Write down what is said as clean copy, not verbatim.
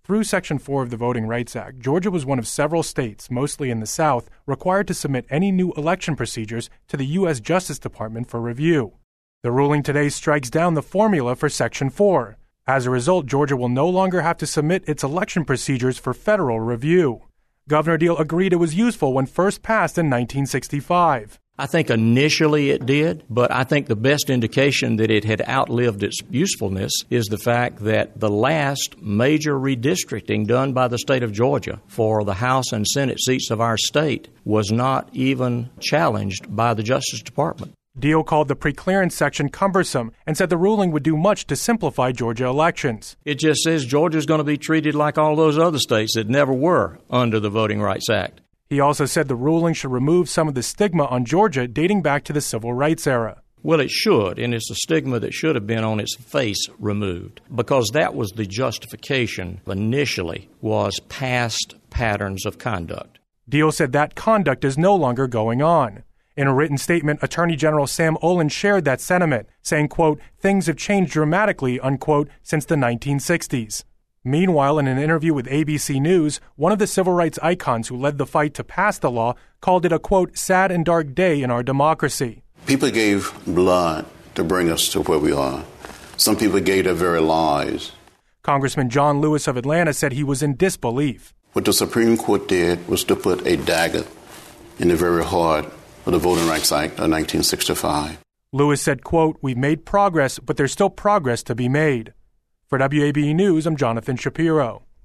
Through Section 4 of the Voting Rights Act, Georgia was one of several states, mostly in the South, required to submit any new election procedures to the U.S. Justice Department for review. The ruling today strikes down the formula for Section 4. As a result, Georgia will no longer have to submit its election procedures for federal review. Governor Deal agreed it was useful when first passed in 1965. I think initially it did, but I think the best indication that it had outlived its usefulness is the fact that the last major redistricting done by the state of Georgia for the House and Senate seats of our state was not even challenged by the Justice Department. Deal called the preclearance section cumbersome and said the ruling would do much to simplify Georgia elections. It just says Georgia's going to be treated like all those other states that never were under the Voting Rights Act. He also said the ruling should remove some of the stigma on Georgia dating back to the Civil Rights era. Well, it should, and it's a stigma that should have been on its face removed, because that was the justification initially, was past patterns of conduct. Deal said that conduct is no longer going on. In a written statement, Attorney General Sam Olin shared that sentiment, saying, quote, "Things have changed dramatically," unquote, since the 1960s. Meanwhile, in an interview with ABC News, one of the civil rights icons who led the fight to pass the law called it a, quote, "sad and dark day in our democracy." People gave blood to bring us to where we are. Some people gave their very lives. Congressman John Lewis of Atlanta said he was in disbelief. What the Supreme Court did was to put a dagger in the very heart of the Voting Rights Act of 1965. Lewis said, quote, "We've made progress, but there's still progress to be made." For WABE News, I'm Jonathan Shapiro.